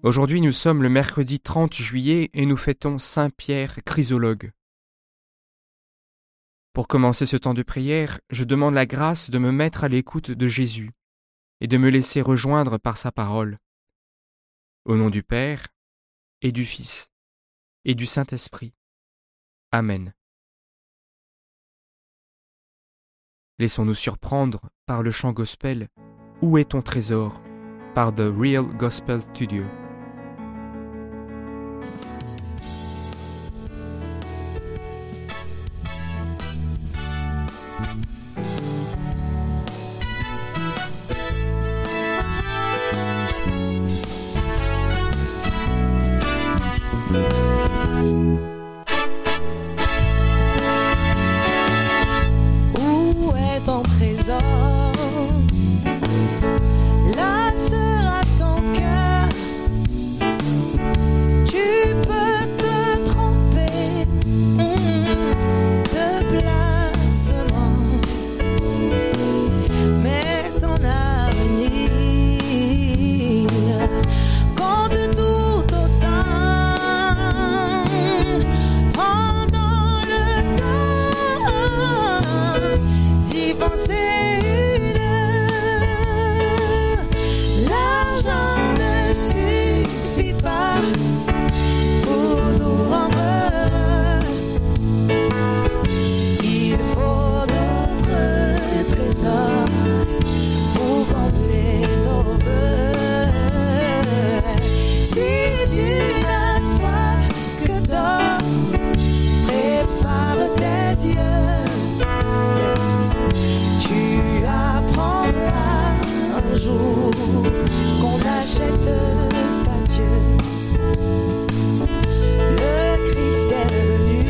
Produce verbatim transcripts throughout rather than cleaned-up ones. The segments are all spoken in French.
Aujourd'hui, nous sommes le mercredi trente juillet et nous fêtons Saint Pierre Chrysologue. Pour commencer ce temps de prière, je demande la grâce de me mettre à l'écoute de Jésus et de me laisser rejoindre par sa parole. Au nom du Père, et du Fils, et du Saint-Esprit. Amen. Laissons-nous surprendre par le chant gospel « Où est ton trésor ?» par The Real Gospel Studio. Où est ton trésor? Là sera ton cœur. Tu peux te tromper de placement, mais ton avenir compte tout autant. Pendant le temps d'y penser une heure, l'argent ne suffit pas pour nous rendre heureux. Il faut d'autres trésors pour combler nos vœux. Si tu n'as soif que d'or, prépare tes yeux. Yes. Tu apprendras un jour qu'on n'achète pas Dieu. Le Christ est venu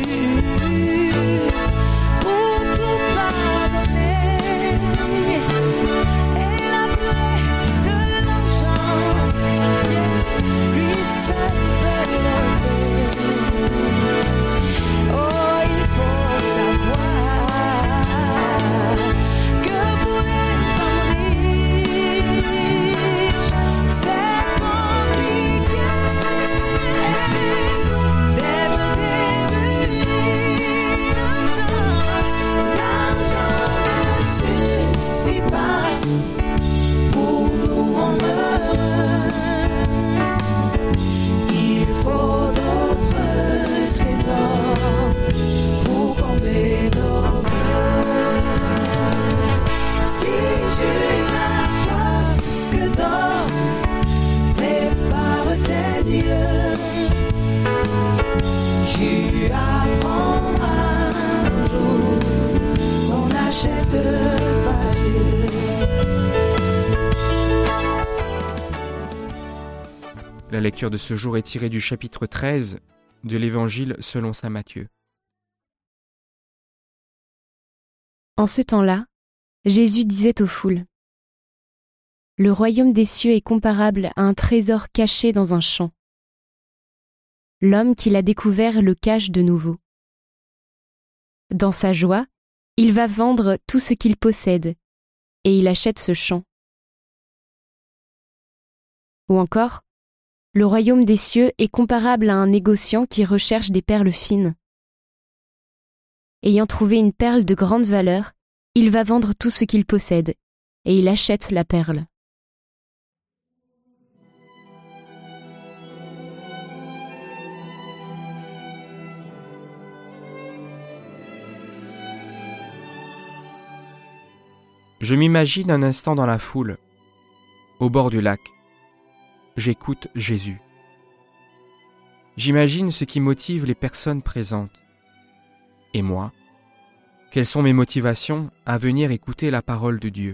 pour tout pardonner. Et la plaie de l'argent, yes, lui seul peut l'ôter. Oh, il faut savoir que pour les hommes riches, c'est compliqué d'être devenu l'argent. L'argent ne suffit pas pour nous rendre heureux. Il faut d'autres trésors pour combler nos vœux. Si tu n'as soif que d'or, prépare tes yeux. Tu apprendras un jour qu'on n'achète pas Dieu. La lecture de ce jour est tirée du chapitre treize de l'Évangile selon saint Matthieu. En ce temps-là, Jésus disait aux foules : « Le royaume des cieux est comparable à un trésor caché dans un champ. L'homme qui l'a découvert le cache de nouveau. Dans sa joie, il va vendre tout ce qu'il possède et il achète ce champ. Ou encore, le royaume des cieux est comparable à un négociant qui recherche des perles fines. Ayant trouvé une perle de grande valeur, il va vendre tout ce qu'il possède et il achète la perle. Je m'imagine un instant dans la foule, au bord du lac. J'écoute Jésus. J'imagine ce qui motive les personnes présentes. Et moi, quelles sont mes motivations à venir écouter la parole de Dieu ?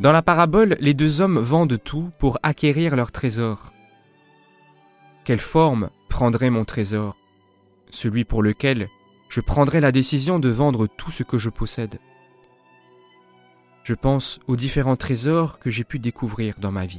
Dans la parabole, les deux hommes vendent tout pour acquérir leur trésor. Quelle forme prendrait mon trésor, celui pour lequel je prendrais la décision de vendre tout ce que je possède? Je pense aux différents trésors que j'ai pu découvrir dans ma vie.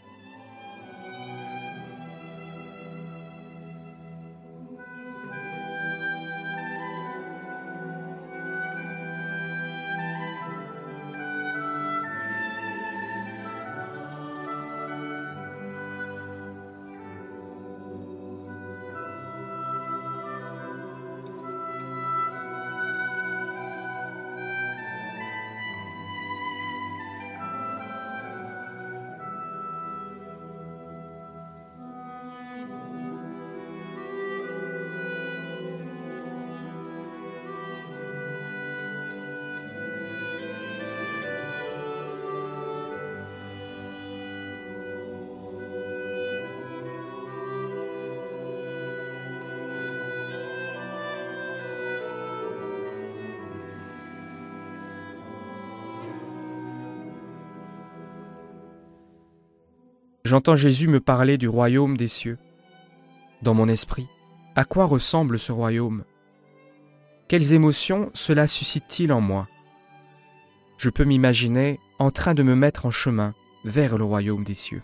J'entends Jésus me parler du royaume des cieux. Dans mon esprit, à quoi ressemble ce royaume? Quelles émotions cela suscite-t-il en moi? Je peux m'imaginer en train de me mettre en chemin vers le royaume des cieux.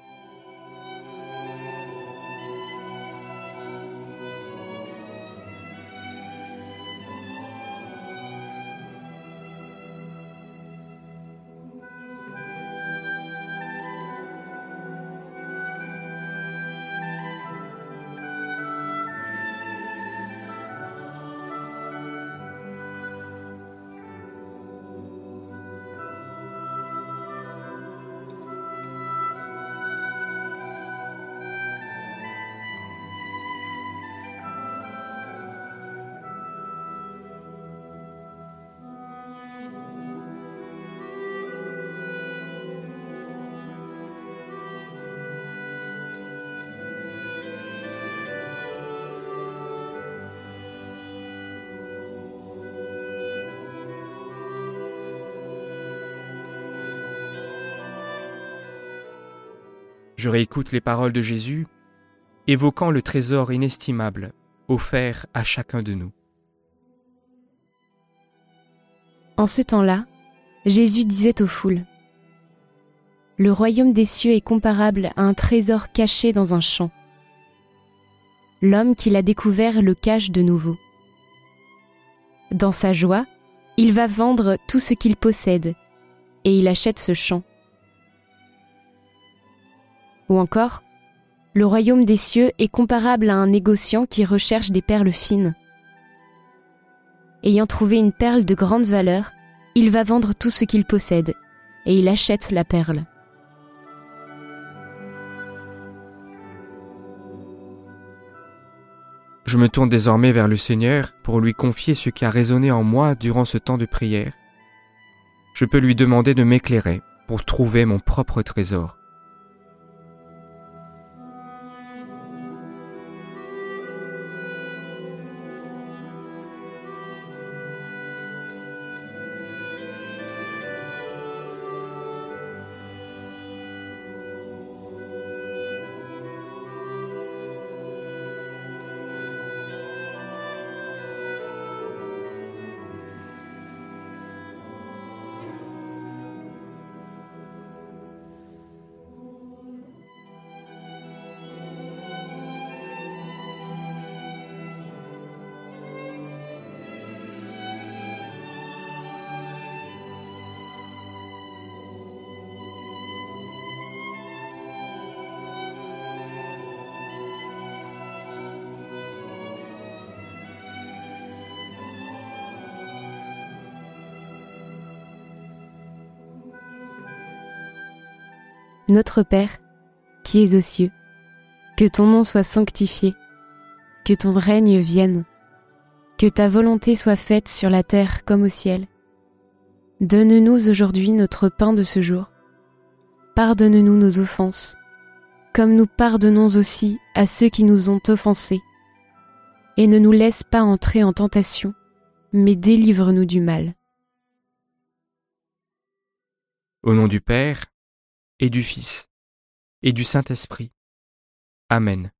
Je réécoute les paroles de Jésus, évoquant le trésor inestimable offert à chacun de nous. En ce temps-là, Jésus disait aux foules : « Le royaume des cieux est comparable à un trésor caché dans un champ. L'homme qui l'a découvert le cache de nouveau. Dans sa joie, il va vendre tout ce qu'il possède et il achète ce champ. Ou encore, le royaume des cieux est comparable à un négociant qui recherche des perles fines. Ayant trouvé une perle de grande valeur, il va vendre tout ce qu'il possède et il achète la perle. » Je me tourne désormais vers le Seigneur pour lui confier ce qui a résonné en moi durant ce temps de prière. Je peux lui demander de m'éclairer pour trouver mon propre trésor. Notre Père, qui es aux cieux, que ton nom soit sanctifié, que ton règne vienne, que ta volonté soit faite sur la terre comme au ciel. Donne-nous aujourd'hui notre pain de ce jour. Pardonne-nous nos offenses, comme nous pardonnons aussi à ceux qui nous ont offensés. Et ne nous laisse pas entrer en tentation, mais délivre-nous du mal. Au nom du Père, et du Fils, et du Saint-Esprit. Amen.